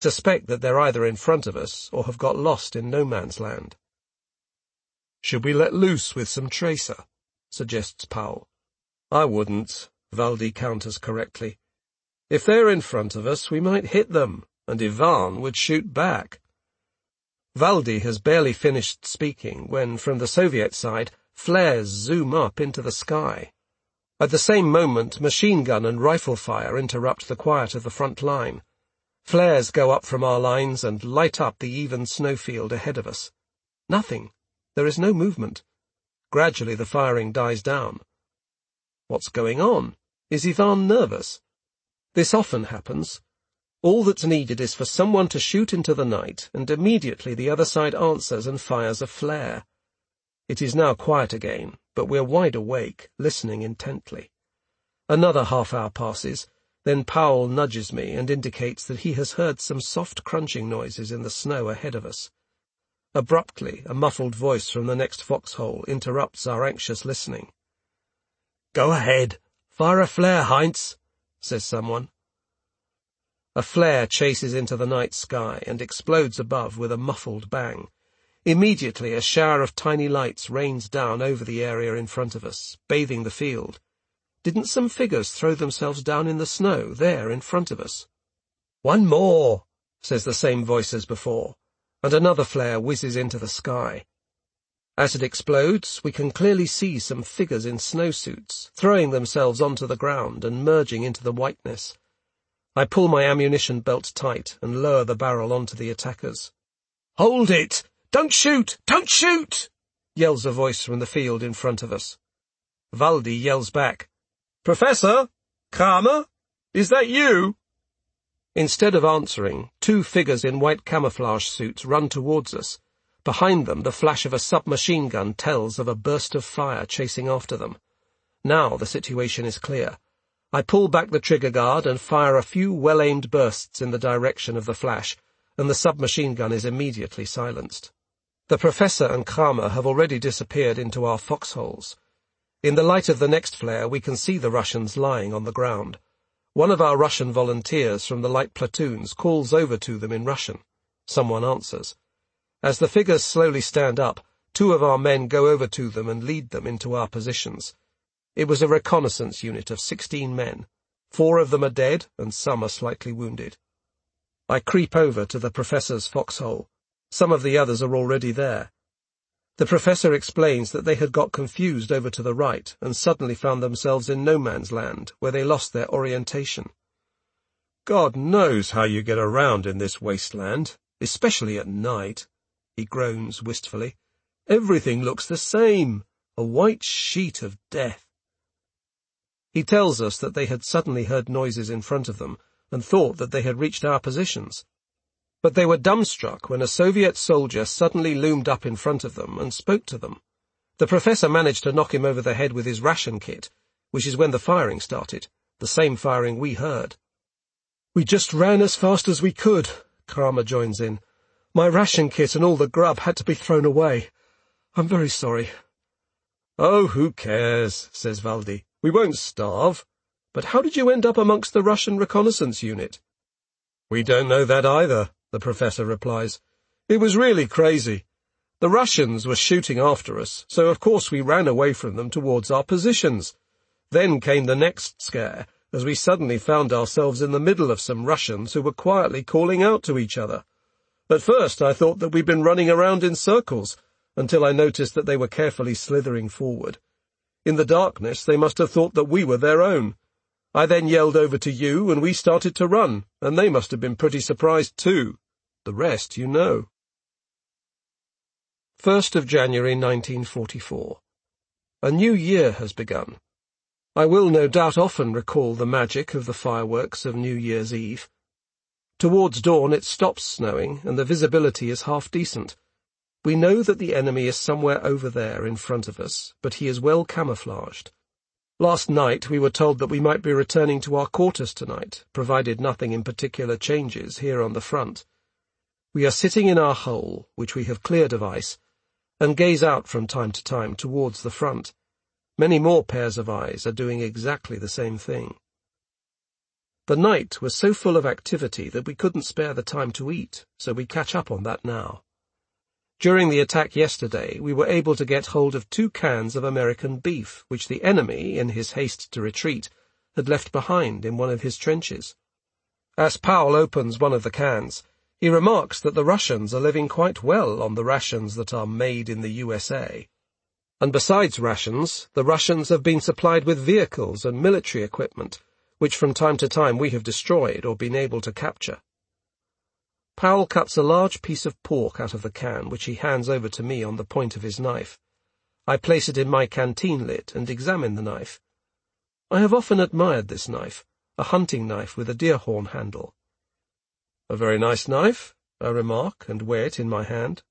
Suspect that they're either in front of us or have got lost in no man's land. "Should we let loose with some tracer?" suggests Powell. "I wouldn't," Valdi counters correctly. "If they're in front of us, we might hit them, and Ivan would shoot back." Valdi has barely finished speaking when, from the Soviet side, flares zoom up into the sky. At the same moment, machine gun and rifle fire interrupt the quiet of the front line. Flares go up from our lines and light up the even snowfield ahead of us. Nothing. There is no movement. Gradually the firing dies down. What's going on? Is Ivan nervous? This often happens. All that's needed is for someone to shoot into the night, and immediately the other side answers and fires a flare. It is now quiet again, but we're wide awake, listening intently. Another half-hour passes, then Powell nudges me and indicates that he has heard some soft crunching noises in the snow ahead of us. Abruptly, a muffled voice from the next foxhole interrupts our anxious listening. "Go ahead. Fire a flare, Heinz," says someone. A flare chases into the night sky and explodes above with a muffled bang. Immediately, a shower of tiny lights rains down over the area in front of us, bathing the field. Didn't some figures throw themselves down in the snow, there in front of us? "One more," says the same voice as before, and another flare whizzes into the sky. As it explodes, we can clearly see some figures in snowsuits, throwing themselves onto the ground and merging into the whiteness. I pull my ammunition belt tight and lower the barrel onto the attackers. "Hold it! Don't shoot! Don't shoot!" yells a voice from the field in front of us. Valdi yells back, "Professor? Kramer? Is that you?" Instead of answering, two figures in white camouflage suits run towards us. Behind them, the flash of a submachine gun tells of a burst of fire chasing after them. Now the situation is clear. I pull back the trigger guard and fire a few well-aimed bursts in the direction of the flash, and the submachine gun is immediately silenced. The Professor and Kramer have already disappeared into our foxholes. In the light of the next flare, we can see the Russians lying on the ground. One of our Russian volunteers from the light platoons calls over to them in Russian. Someone answers. As the figures slowly stand up, two of our men go over to them and lead them into our positions. It was a reconnaissance unit of 16 men. 4 of them are dead, and some are slightly wounded. I creep over to the Professor's foxhole. Some of the others are already there. The Professor explains that they had got confused over to the right and suddenly found themselves in no man's land, where they lost their orientation. "God knows how you get around in this wasteland, especially at night," he groans wistfully. "Everything looks the same, a white sheet of death." He tells us that they had suddenly heard noises in front of them and thought that they had reached our positions. But they were dumbstruck when a Soviet soldier suddenly loomed up in front of them and spoke to them. The Professor managed to knock him over the head with his ration kit, which is when the firing started, the same firing we heard. "We just ran as fast as we could," Kramer joins in. "My ration kit and all the grub had to be thrown away. I'm very sorry." "Oh, who cares," says Valdi. "We won't starve. But how did you end up amongst the Russian reconnaissance unit?" "We don't know that either," the Professor replies. "It was really crazy. The Russians were shooting after us, so of course we ran away from them towards our positions. Then came the next scare, as we suddenly found ourselves in the middle of some Russians who were quietly calling out to each other. At first I thought that we'd been running around in circles, until I noticed that they were carefully slithering forward. In the darkness they must have thought that we were their own. I then yelled over to you, and we started to run, and they must have been pretty surprised too. The rest you know." 1st of January 1944. A new year has begun. I will no doubt often recall the magic of the fireworks of New Year's Eve. Towards dawn it stops snowing, and the visibility is half decent. We know that the enemy is somewhere over there in front of us, but he is well camouflaged. Last night we were told that we might be returning to our quarters tonight, provided nothing in particular changes here on the front. We are sitting in our hole, which we have cleared of ice, and gaze out from time to time towards the front. Many more pairs of eyes are doing exactly the same thing. The night was so full of activity that we couldn't spare the time to eat, so we catch up on that now. During the attack yesterday, we were able to get hold of 2 cans of American beef, which the enemy, in his haste to retreat, had left behind in one of his trenches. As Powell opens one of the cans, he remarks that the Russians are living quite well on the rations that are made in the USA. And besides rations, the Russians have been supplied with vehicles and military equipment, which from time to time we have destroyed or been able to capture. Powell cuts a large piece of pork out of the can, which he hands over to me on the point of his knife. I place it in my canteen lid and examine the knife. I have often admired this knife, a hunting knife with a deer-horn handle. "A very nice knife," I remark, and weigh it in my hand.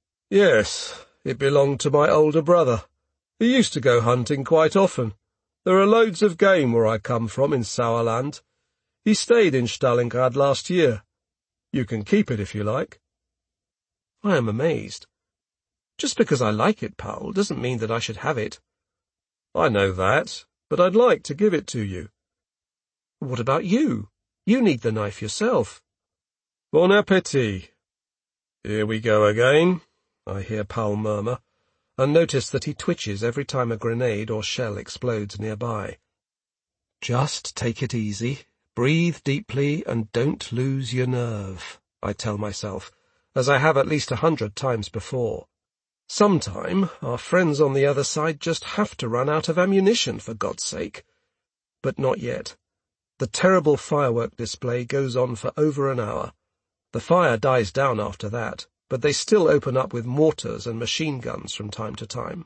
"Yes, it belonged to my older brother. He used to go hunting quite often. There are loads of game where I come from in Sauerland. He stayed in Stalingrad last year. You can keep it if you like." I am amazed. Just because I like it, Powell, doesn't mean that I should have it. "I know that, but I'd like to give it to you." "What about you? You need the knife yourself." "Bon appétit." "Here we go again," I hear Powell murmur, and notice that he twitches every time a grenade or shell explodes nearby. "Just take it easy. Breathe deeply and don't lose your nerve," I tell myself, as I have at least 100 times before. Sometime, our friends on the other side just have to run out of ammunition, for God's sake. But not yet. The terrible firework display goes on for over an hour. The fire dies down after that, but they still open up with mortars and machine guns from time to time.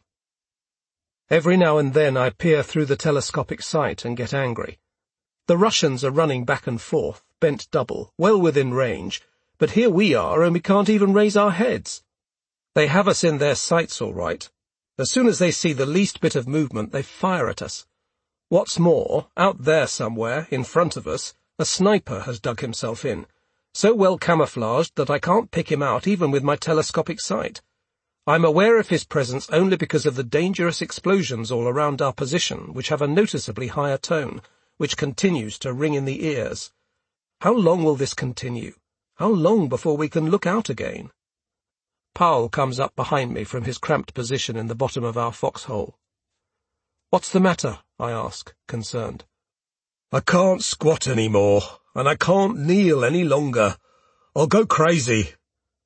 Every now and then I peer through the telescopic sight and get angry. The Russians are running back and forth, bent double, well within range, but here we are and we can't even raise our heads. They have us in their sights all right. As soon as they see the least bit of movement, they fire at us. What's more, out there somewhere, in front of us, a sniper has dug himself in, so well camouflaged that I can't pick him out even with my telescopic sight. I'm aware of his presence only because of the dangerous explosions all around our position, which have a noticeably higher tone, which continues to ring in the ears. How long will this continue? How long before we can look out again? Powell comes up behind me from his cramped position in the bottom of our foxhole. "What's the matter?" I ask, concerned. "I can't squat any more, and I can't kneel any longer. I'll go crazy."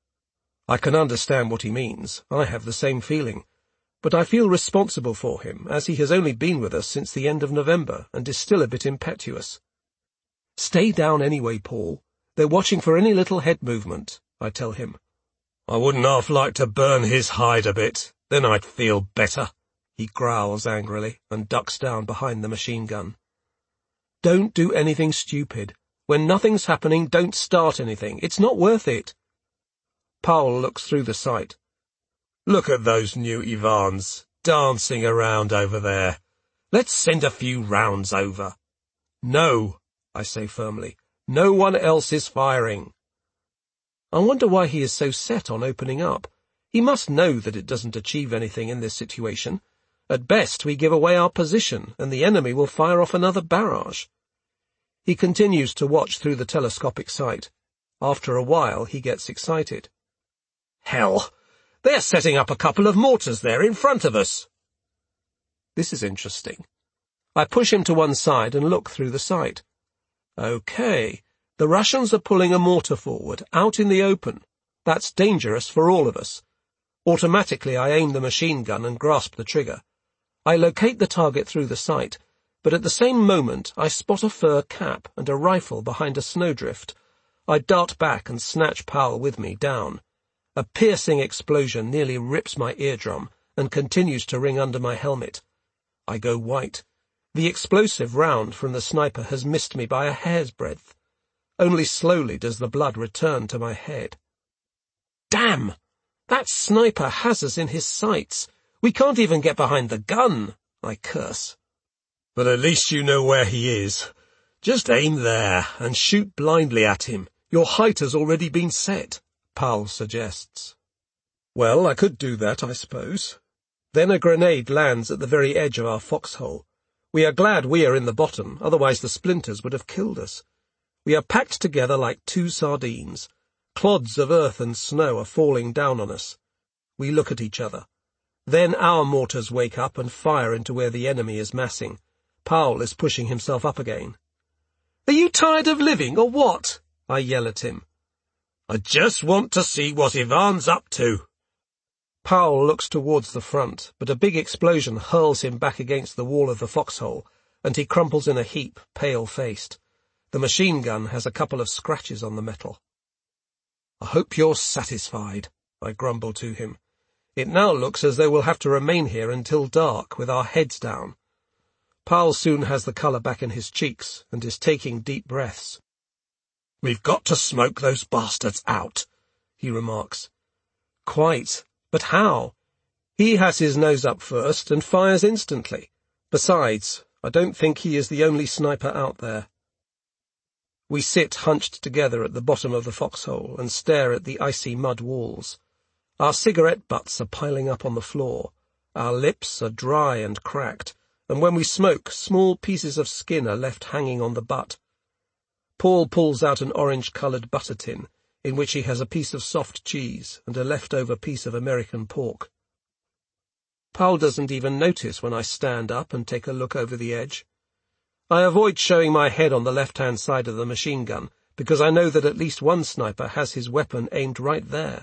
I can understand what he means. I have the same feeling. But I feel responsible for him, as he has only been with us since the end of November and is still a bit impetuous. "Stay down anyway, Paul. They're watching for any little head movement," I tell him. "I wouldn't half like to burn his hide a bit, then I'd feel better," he growls angrily and ducks down behind the machine gun. "Don't do anything stupid. When nothing's happening, don't start anything. It's not worth it." Powell looks through the sight. "Look at those new Ivans, dancing around over there. Let's send a few rounds over." "No," I say firmly. "No one else is firing." I wonder why he is so set on opening up. He must know that it doesn't achieve anything in this situation. At best, we give away our position, and the enemy will fire off another barrage. He continues to watch through the telescopic sight. After a while, he gets excited. "Hell! They're setting up a couple of mortars there in front of us." This is interesting. I push him to one side and look through the sight. Okay, the Russians are pulling a mortar forward, out in the open. That's dangerous for all of us. Automatically I aim the machine gun and grasp the trigger. I locate the target through the sight, but at the same moment I spot a fur cap and a rifle behind a snowdrift. I dart back and snatch Powell with me down. A piercing explosion nearly rips my eardrum and continues to ring under my helmet. I go white. The explosive round from the sniper has missed me by a hair's breadth. Only slowly does the blood return to my head. Damn! That sniper has us in his sights. We can't even get behind the gun, I curse. But at least you know where he is. Just aim there and shoot blindly at him. Your height has already been set, Powell suggests. Well, I could do that, I suppose. Then a grenade lands at the very edge of our foxhole. We are glad we are in the bottom, otherwise the splinters would have killed us. We are packed together like two sardines. Clods of earth and snow are falling down on us. We look at each other. Then our mortars wake up and fire into where the enemy is massing. Powell is pushing himself up again. "Are you tired of living, or what?" I yell at him. "I just want to see what Ivan's up to." Powell looks towards the front, but a big explosion hurls him back against the wall of the foxhole, and he crumples in a heap, pale-faced. The machine gun has a couple of scratches on the metal. "I hope you're satisfied," I grumble to him. "It now looks as though we'll have to remain here until dark, with our heads down." Powell soon has the colour back in his cheeks, and is taking deep breaths. "We've got to smoke those bastards out," he remarks. "Quite. But how? He has his nose up first and fires instantly. Besides, I don't think he is the only sniper out there." We sit hunched together at the bottom of the foxhole and stare at the icy mud walls. Our cigarette butts are piling up on the floor. Our lips are dry and cracked, and when we smoke, small pieces of skin are left hanging on the butt. Paul pulls out an orange-coloured butter tin, in which he has a piece of soft cheese and a leftover piece of American pork. Powell doesn't even notice when I stand up and take a look over the edge. I avoid showing my head on the left-hand side of the machine gun, because I know that at least one sniper has his weapon aimed right there.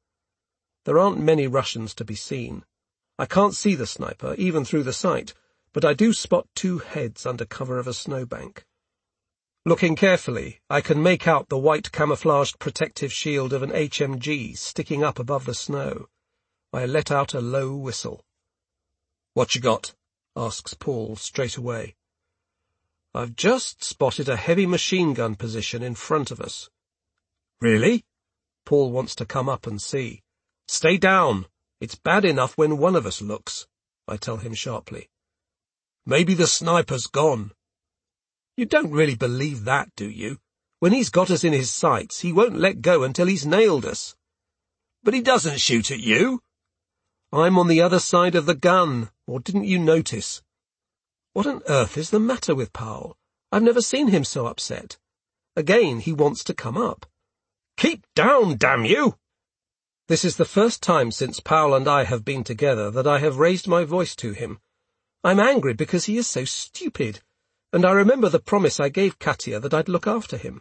There aren't many Russians to be seen. I can't see the sniper, even through the sight, but I do spot two heads under cover of a snowbank. Looking carefully, I can make out the white camouflaged protective shield of an HMG sticking up above the snow. I let out a low whistle. "What you got?" asks Paul straight away. "I've just spotted a heavy machine gun position in front of us." "Really?" Paul wants to come up and see. "Stay down. It's bad enough when one of us looks," I tell him sharply. "Maybe the sniper's gone." "You don't really believe that, do you? When he's got us in his sights, he won't let go until he's nailed us." "But he doesn't shoot at you." "I'm on the other side of the gun, or didn't you notice?" What on earth is the matter with Powell? I've never seen him so upset. Again, he wants to come up. "Keep down, damn you!" This is the first time since Powell and I have been together that I have raised my voice to him. I'm angry because he is so stupid, and I remember the promise I gave Katya that I'd look after him.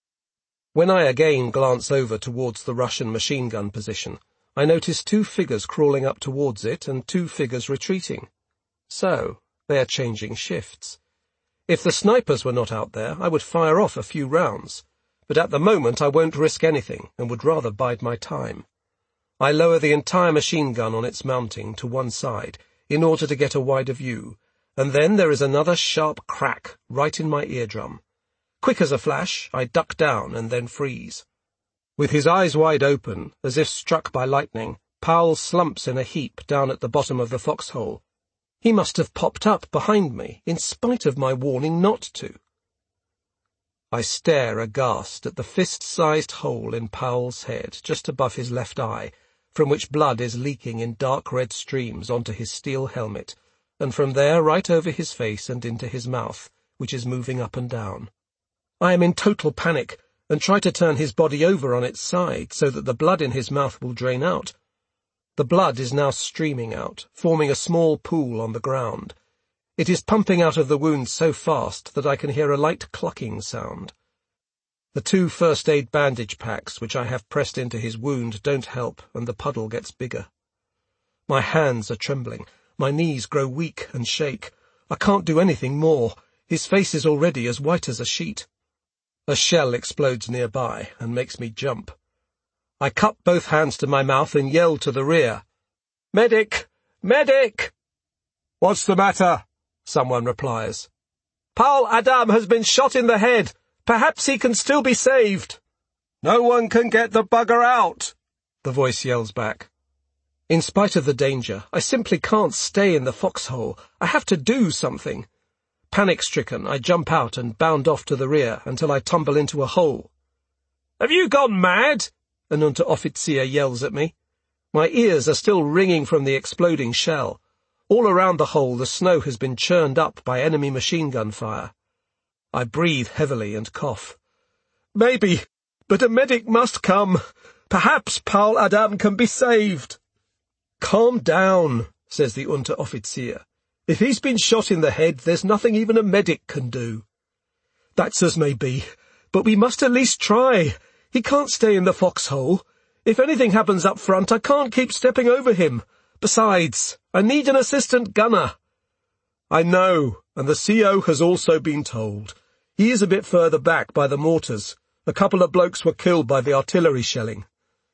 When I again glance over towards the Russian machine gun position, I notice two figures crawling up towards it and two figures retreating. So, they are changing shifts. If the snipers were not out there, I would fire off a few rounds, but at the moment I won't risk anything and would rather bide my time. I lower the entire machine gun on its mounting to one side in order to get a wider view, and then there is another sharp crack right in my eardrum. Quick as a flash, I duck down and then freeze. With his eyes wide open, as if struck by lightning, Powell slumps in a heap down at the bottom of the foxhole. He must have popped up behind me, in spite of my warning not to. I stare aghast at the fist-sized hole in Powell's head, just above his left eye, from which blood is leaking in dark red streams onto his steel helmet, and from there right over his face and into his mouth, which is moving up and down. I am in total panic, and try to turn his body over on its side so that the blood in his mouth will drain out. The blood is now streaming out, forming a small pool on the ground. It is pumping out of the wound so fast that I can hear a light clucking sound. The two first-aid bandage packs which I have pressed into his wound don't help, and the puddle gets bigger. My hands are trembling. My knees grow weak and shake. I can't do anything more. His face is already as white as a sheet. A shell explodes nearby and makes me jump. I cup both hands to my mouth and yell to the rear. "Medic! Medic!" "What's the matter?" someone replies. "Powell Adam has been shot in the head. Perhaps he can still be saved." "No one can get the bugger out," the voice yells back. In spite of the danger, I simply can't stay in the foxhole. I have to do something. Panic-stricken, I jump out and bound off to the rear until I tumble into a hole. "Have you gone mad?" an Unteroffizier yells at me. My ears are still ringing from the exploding shell. All around the hole the snow has been churned up by enemy machine gun fire. I breathe heavily and cough. Maybe, but a medic must come. Perhaps Paul Adam can be saved. Calm down, says the Unteroffizier. If he's been shot in the head, there's nothing even a medic can do. That's as may be, but we must at least try. He can't stay in the foxhole. If anything happens up front, I can't keep stepping over him. Besides, I need an assistant gunner. I know, and the CO has also been told. He is a bit further back by the mortars. A couple of blokes were killed by the artillery shelling.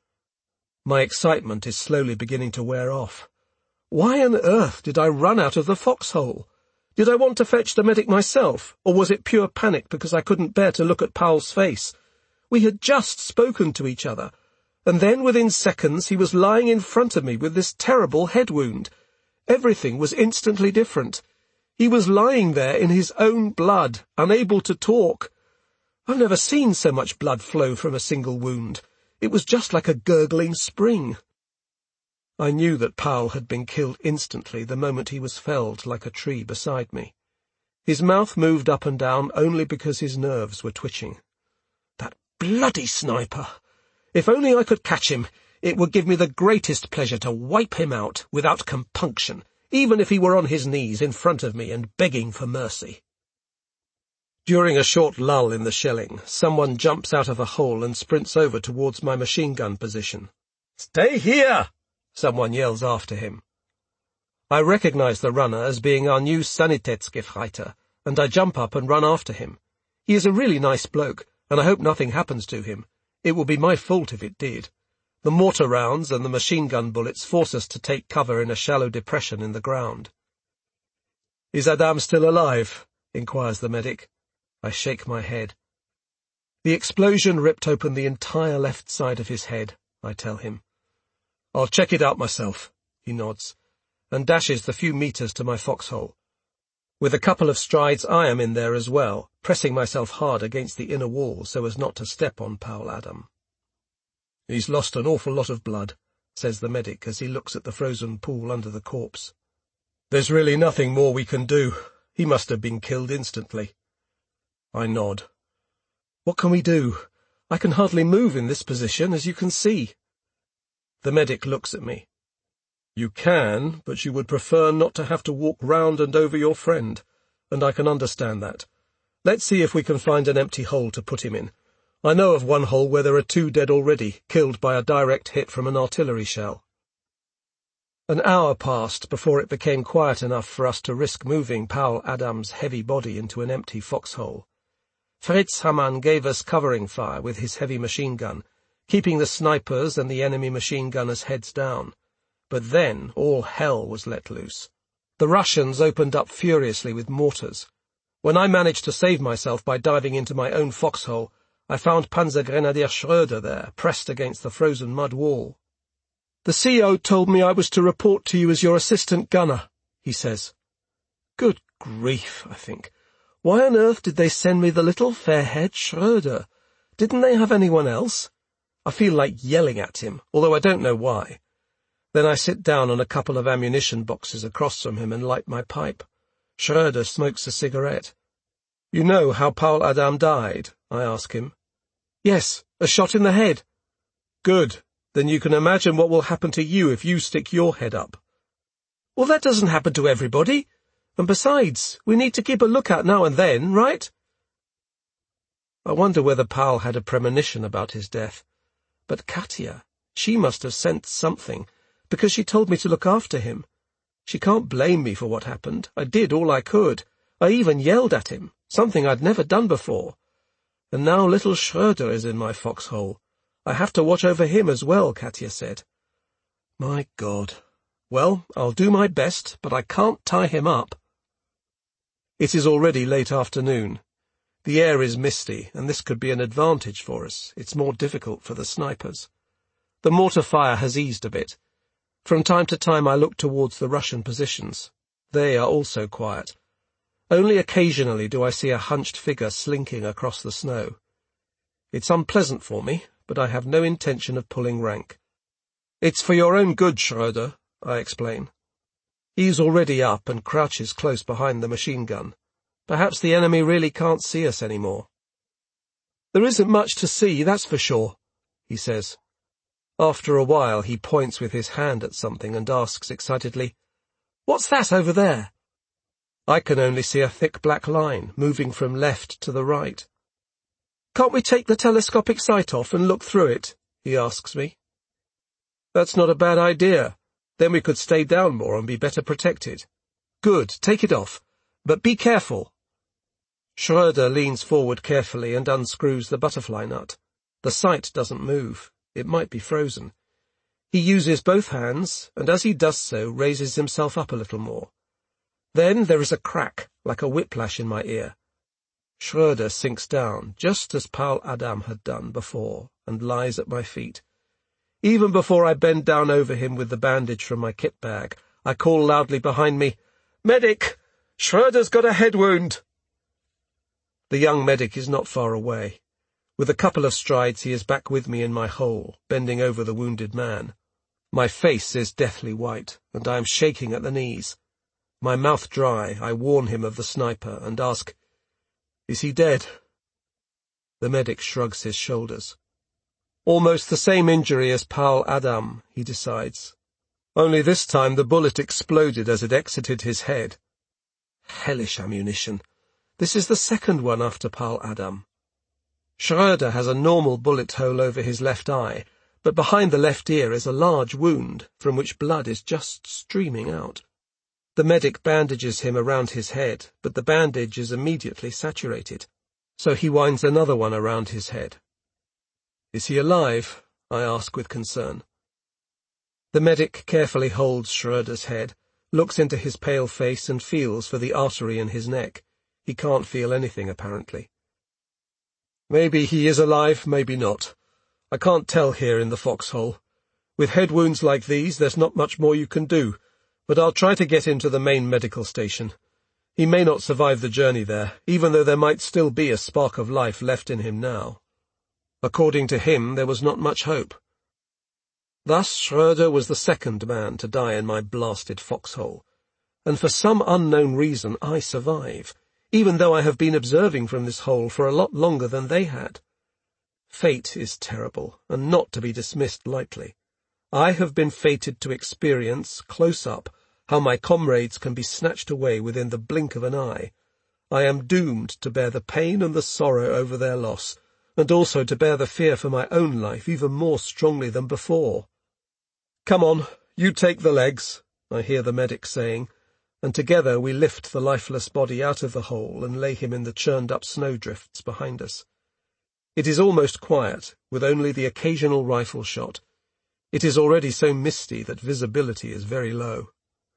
My excitement is slowly beginning to wear off. Why on earth did I run out of the foxhole? Did I want to fetch the medic myself, or was it pure panic because I couldn't bear to look at Powell's face? We had just spoken to each other, and then within seconds he was lying in front of me with this terrible head wound. Everything was instantly different. He was lying there in his own blood, unable to talk. I've never seen so much blood flow from a single wound. It was just like a gurgling spring. I knew that Powell had been killed instantly the moment he was felled like a tree beside me. His mouth moved up and down only because his nerves were twitching. That bloody sniper! If only I could catch him, it would give me the greatest pleasure to wipe him out without compunction, even if he were on his knees in front of me and begging for mercy. During a short lull in the shelling, someone jumps out of a hole and sprints over towards my machine gun position. "Stay here!" someone yells after him. I recognize the runner as being our new Sanitätsgefreiter, and I jump up and run after him. He is a really nice bloke, and I hope nothing happens to him. It will be my fault if it did. The mortar rounds and the machine gun bullets force us to take cover in a shallow depression in the ground. "Is Adam still alive?" inquires the medic. I shake my head. "The explosion ripped open the entire left side of his head," I tell him. "I'll check it out myself," he nods, and dashes the few meters to my foxhole. With a couple of strides I am in there as well, pressing myself hard against the inner wall so as not to step on Powell Adam. "He's lost an awful lot of blood," says the medic as he looks at the frozen pool under the corpse. "There's really nothing more we can do. He must have been killed instantly." I nod. "What can we do? I can hardly move in this position, as you can see." The medic looks at me. "You can, but you would prefer not to have to walk round and over your friend, and I can understand that. Let's see if we can find an empty hole to put him in. I know of one hole where there are 2 dead already, killed by a direct hit from an artillery shell." An hour passed before it became quiet enough for us to risk moving Powell Adam's heavy body into an empty foxhole. Fritz Hamann gave us covering fire with his heavy machine gun, keeping the snipers and the enemy machine gunners' heads down. But then all hell was let loose. The Russians opened up furiously with mortars. When I managed to save myself by diving into my own foxhole, I found Panzergrenadier Schröder there, pressed against the frozen mud wall. "The CO told me I was to report to you as your assistant gunner," he says. Good grief, I think. Why on earth did they send me the little fair-haired Schröder? Didn't they have anyone else? I feel like yelling at him, although I don't know why. Then I sit down on a couple of ammunition boxes across from him and light my pipe. Schröder smokes a cigarette. "You know how Paul Adam died?" I ask him. "Yes, a shot in the head." "Good. Then you can imagine what will happen to you if you stick your head up." "Well, that doesn't happen to everybody. And besides, we need to keep a lookout now and then, right?" I wonder whether Paul had a premonition about his death. But Katya, she must have sensed something, because she told me to look after him. She can't blame me for what happened. I did all I could. I even yelled at him, something I'd never done before. And now little Schröder is in my foxhole. I have to watch over him as well, Katya said. My God. Well, I'll do my best, but I can't tie him up. It is already late afternoon. The air is misty, and this could be an advantage for us. It's more difficult for the snipers. The mortar fire has eased a bit. From time to time I look towards the Russian positions. They are also quiet. Only occasionally do I see a hunched figure slinking across the snow. It's unpleasant for me, but I have no intention of pulling rank. "It's for your own good, Schröder," I explain. He's already up and crouches close behind the machine gun. Perhaps the enemy really can't see us anymore. There isn't much to see, that's for sure, he says. After a while he points with his hand at something and asks excitedly, "What's that over there?" I can only see a thick black line moving from left to the right. "Can't we take the telescopic sight off and look through it?" he asks me. "That's not a bad idea. Then we could stay down more and be better protected." "Good, take it off. But be careful." Schröder leans forward carefully and unscrews the butterfly nut. The sight doesn't move. It might be frozen. He uses both hands, and as he does so, raises himself up a little more. Then there is a crack, like a whiplash in my ear. Schröder sinks down, just as Paul Adam had done before, and lies at my feet. Even before I bend down over him with the bandage from my kit bag, I call loudly behind me, "Medic! Schröder's got a head wound!" The young medic is not far away. With a couple of strides he is back with me in my hole, bending over the wounded man. My face is deathly white, and I am shaking at the knees. My mouth dry, I warn him of the sniper, and ask, "Is he dead?" The medic shrugs his shoulders. Almost the same injury as Paul Adam, he decides. Only this time the bullet exploded as it exited his head. Hellish ammunition. This is the second one after Paul Adam. Schröder has a normal bullet hole over his left eye, but behind the left ear is a large wound, from which blood is just streaming out. The medic bandages him around his head, but the bandage is immediately saturated, so he winds another one around his head. "Is he alive?" I ask with concern. The medic carefully holds Schröder's head, looks into his pale face and feels for the artery in his neck. He can't feel anything, apparently. "Maybe he is alive, maybe not. I can't tell here in the foxhole. With head wounds like these, there's not much more you can do, but I'll try to get him to the main medical station. He may not survive the journey there, even though there might still be a spark of life left in him now." According to him, there was not much hope. Thus Schröder was the second man to die in my blasted foxhole, and for some unknown reason I survive, even though I have been observing from this hole for a lot longer than they had. Fate is terrible, and not to be dismissed lightly. I have been fated to experience, close up, how my comrades can be snatched away within the blink of an eye. I am doomed to bear the pain and the sorrow over their loss, and also to bear the fear for my own life even more strongly than before. "Come on, you take the legs," I hear the medic saying, and together we lift the lifeless body out of the hole and lay him in the churned-up snowdrifts behind us. It is almost quiet, with only the occasional rifle shot. It is already so misty that visibility is very low.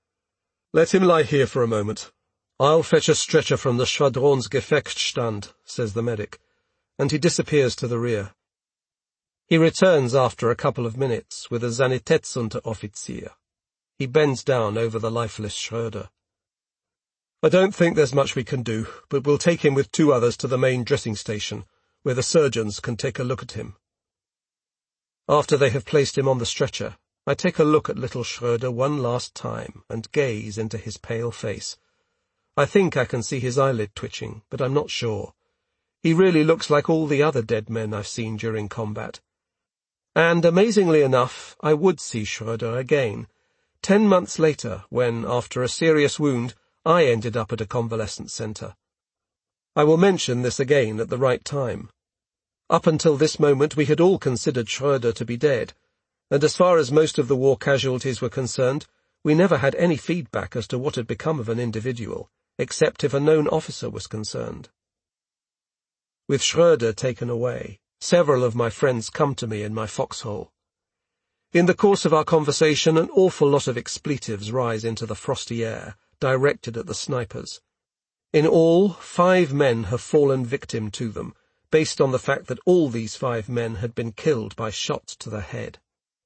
"Let him lie here for a moment. I'll fetch a stretcher from the Schwadronsgefechtsstand," says the medic, and he disappears to the rear. He returns after a couple of minutes with a Sanitätsunteroffizier. He bends down over the lifeless Schröder. "I don't think there's much we can do, but we'll take him with 2 others to the main dressing station, where the surgeons can take a look at him." After they have placed him on the stretcher, I take a look at little Schröder one last time and gaze into his pale face. I think I can see his eyelid twitching, but I'm not sure. He really looks like all the other dead men I've seen during combat. And, amazingly enough, I would see Schröder again, 10 months later, when, after a serious wound, I ended up at a convalescent centre. I will mention this again at the right time. Up until this moment we had all considered Schröder to be dead, and as far as most of the war casualties were concerned, we never had any feedback as to what had become of an individual, except if a known officer was concerned. With Schröder taken away, several of my friends come to me in my foxhole. In the course of our conversation, an awful lot of expletives rise into the frosty air, directed at the snipers. In all, 5 men have fallen victim to them, based on the fact that all these 5 men had been killed by shots to the head.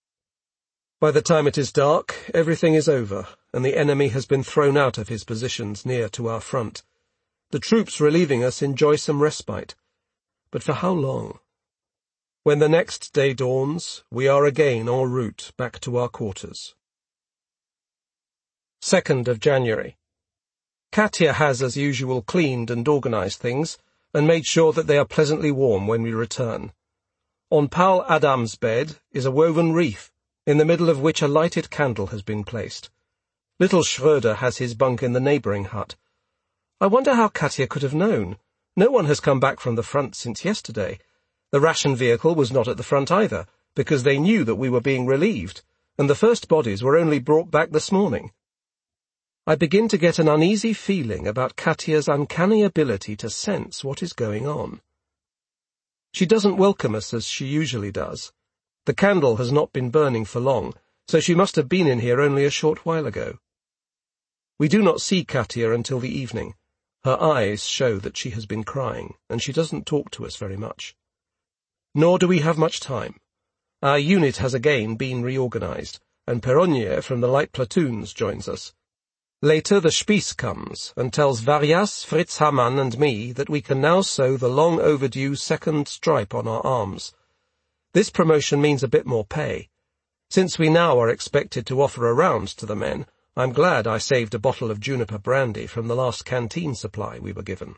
By the time it is dark, everything is over, and the enemy has been thrown out of his positions near to our front. The troops relieving us enjoy some respite. But for how long? When the next day dawns, we are again en route back to our quarters. 2nd of January. Katya has, as usual, cleaned and organized things, and made sure that they are pleasantly warm when we return. On Paul Adam's bed is a woven wreath, in the middle of which a lighted candle has been placed. Little Schröder has his bunk in the neighbouring hut. I wonder how Katya could have known. No one has come back from the front since yesterday. The ration vehicle was not at the front either, because they knew that we were being relieved, and the first bodies were only brought back this morning. I begin to get an uneasy feeling about Katya's uncanny ability to sense what is going on. She doesn't welcome us as she usually does. The candle has not been burning for long, so she must have been in here only a short while ago. We do not see Katya until the evening. Her eyes show that she has been crying, and she doesn't talk to us very much. Nor do we have much time. Our unit has again been reorganized, and Perronnier from the light platoons joins us. Later the Spieß comes and tells Varias, Fritz Hamann and me that we can now sew the long-overdue second stripe on our arms. This promotion means a bit more pay. Since we now are expected to offer a round to the men, I'm glad I saved a bottle of juniper brandy from the last canteen supply we were given.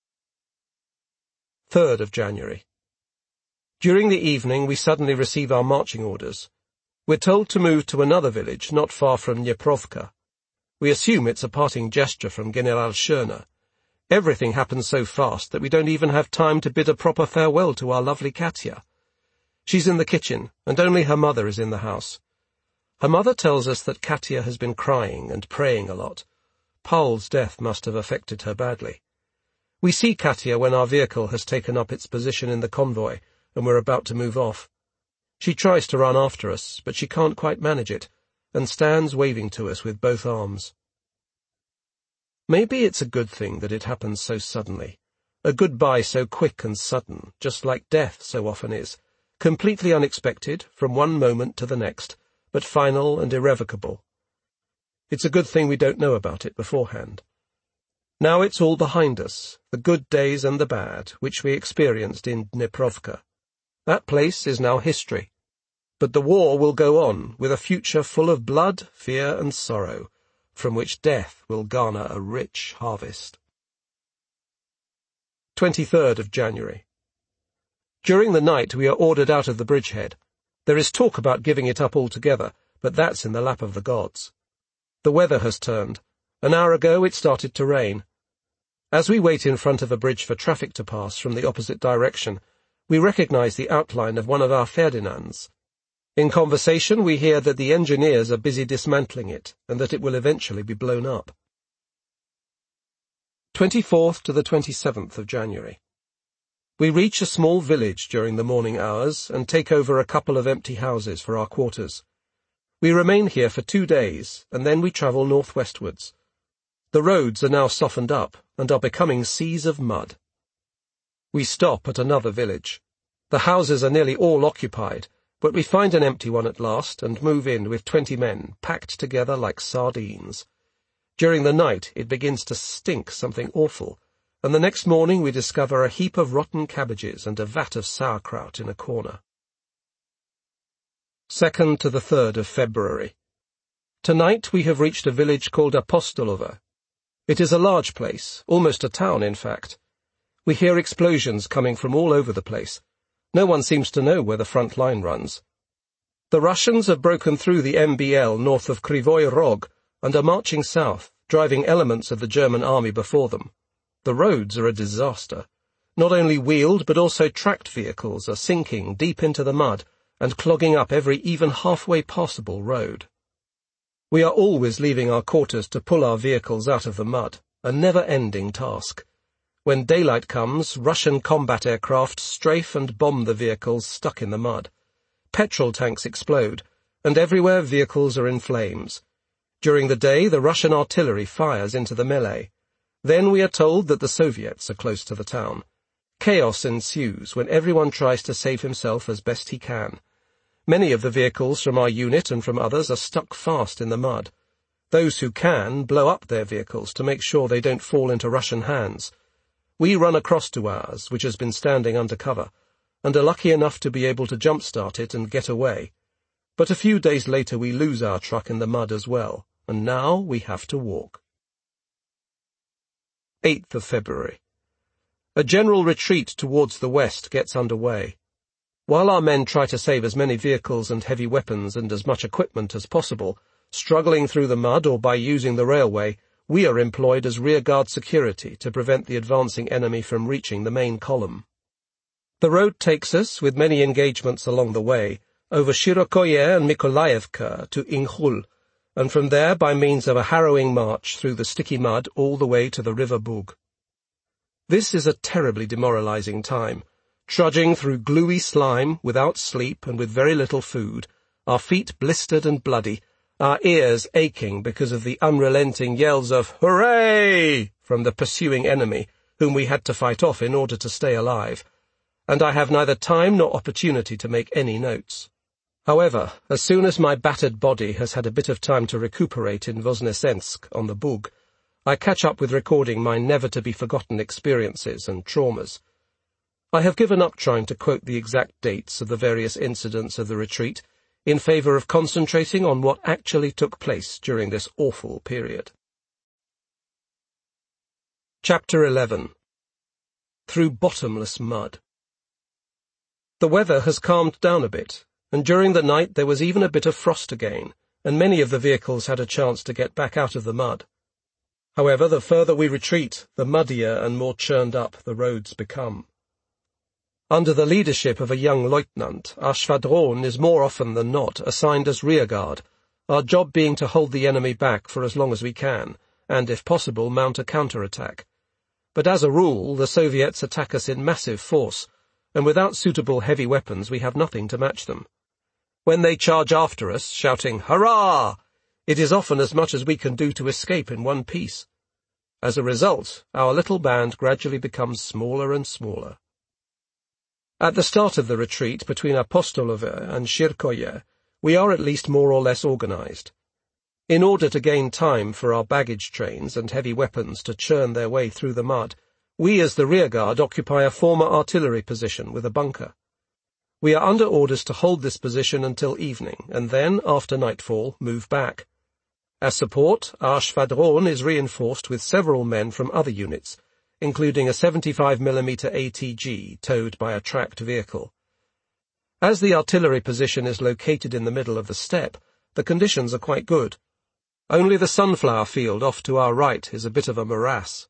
3rd of January. During the evening we suddenly receive our marching orders. We're told to move to another village not far from Dniprovka. We assume it's a parting gesture from General Schöner. Everything happens so fast that we don't even have time to bid a proper farewell to our lovely Katya. She's in the kitchen, and only her mother is in the house. Her mother tells us that Katya has been crying and praying a lot. Paul's death must have affected her badly. We see Katya when our vehicle has taken up its position in the convoy, and we're about to move off. She tries to run after us, but she can't quite manage it, and stands waving to us with both arms. Maybe it's a good thing that it happens so suddenly. A goodbye so quick and sudden, just like death so often is, completely unexpected from one moment to the next, but final and irrevocable. It's a good thing we don't know about it beforehand. Now it's all behind us, the good days and the bad, which we experienced in Dniprovka. That place is now history. But the war will go on, with a future full of blood, fear, and sorrow, from which death will garner a rich harvest. 23rd of January. During the night we are ordered out of the bridgehead. There is talk about giving it up altogether, but that's in the lap of the gods. The weather has turned. An hour ago it started to rain. As we wait in front of a bridge for traffic to pass from the opposite direction, we recognize the outline of one of our Ferdinands. In conversation we hear that the engineers are busy dismantling it, and that it will eventually be blown up. 24th to the 27th of January. We reach a small village during the morning hours and take over a couple of empty houses for our quarters. We remain here for 2 days, and then we travel northwestwards. The roads are now softened up and are becoming seas of mud. We stop at another village. The houses are nearly all occupied, but we find an empty one at last and move in with 20 men packed together like sardines. During the night it begins to stink something awful, and the next morning we discover a heap of rotten cabbages and a vat of sauerkraut in a corner. 2nd to the 3rd of February. Tonight we have reached a village called Apostolova. It is a large place, almost a town in fact. We hear explosions coming from all over the place. No one seems to know where the front line runs. The Russians have broken through the MBL north of Krivoy Rog and are marching south, driving elements of the German army before them. The roads are a disaster. Not only wheeled but also tracked vehicles are sinking deep into the mud and clogging up every even halfway passable road. We are always leaving our quarters to pull our vehicles out of the mud, a never-ending task. When daylight comes, Russian combat aircraft strafe and bomb the vehicles stuck in the mud. Petrol tanks explode, and everywhere vehicles are in flames. During the day, the Russian artillery fires into the melee. Then we are told that the Soviets are close to the town. Chaos ensues when everyone tries to save himself as best he can. Many of the vehicles from our unit and from others are stuck fast in the mud. Those who can blow up their vehicles to make sure they don't fall into Russian hands. We run across to ours, which has been standing under cover, and are lucky enough to be able to jump-start it and get away. But a few days later we lose our truck in the mud as well, and now we have to walk. 8th of February. A general retreat towards the west gets underway. While our men try to save as many vehicles and heavy weapons and as much equipment as possible, struggling through the mud or by using the railway, we are employed as rearguard security to prevent the advancing enemy from reaching the main column. The road takes us, with many engagements along the way, over Shirokoye and Mykolaievka to Inkhul, and from there by means of a harrowing march through the sticky mud all the way to the river Bug. This is a terribly demoralizing time, trudging through gluey slime, without sleep and with very little food, our feet blistered and bloody, our ears aching because of the unrelenting yells of "Hooray!" from the pursuing enemy, whom we had to fight off in order to stay alive, and I have neither time nor opportunity to make any notes. However, as soon as my battered body has had a bit of time to recuperate in Voznesensk on the Bug, I catch up with recording my never-to-be-forgotten experiences and traumas. I have given up trying to quote the exact dates of the various incidents of the retreat, in favour of concentrating on what actually took place during this awful period. Chapter 11. Through Bottomless Mud. The weather has calmed down a bit, and during the night there was even a bit of frost again, and many of the vehicles had a chance to get back out of the mud. However, the further we retreat, the muddier and more churned up the roads become. Under the leadership of a young lieutenant, our schwadron is more often than not assigned as rearguard, our job being to hold the enemy back for as long as we can, and, if possible, mount a counterattack. But as a rule, the Soviets attack us in massive force, and without suitable heavy weapons we have nothing to match them. When they charge after us, shouting, "Hurrah!" it is often as much as we can do to escape in one piece. As a result, our little band gradually becomes smaller and smaller. At the start of the retreat between Apostolove and Shirkoye, we are at least more or less organized. In order to gain time for our baggage trains and heavy weapons to churn their way through the mud, we as the rearguard occupy a former artillery position with a bunker. We are under orders to hold this position until evening, and then, after nightfall, move back. As support, our schwadron is reinforced with several men from other units, including a 75mm ATG towed by a tracked vehicle. As the artillery position is located in the middle of the steppe, the conditions are quite good. Only the sunflower field off to our right is a bit of a morass.